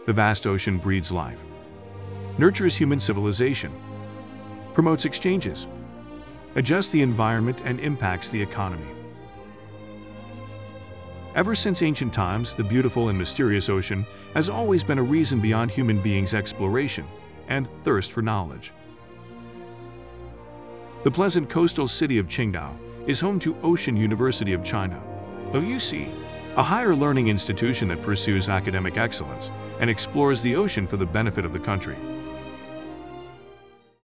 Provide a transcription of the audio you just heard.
The vast ocean breeds life, nurtures human civilization, promotes exchanges, adjusts the environment, and impacts the economy. Ever since ancient times, the beautiful and mysterious ocean has always been a reason beyond human beings' exploration and thirst for knowledge. The pleasant coastal city of Qingdao is home to Ocean University of China, OUC, a higher learning institution that pursues academic excellence and explores the ocean for the benefit of the country.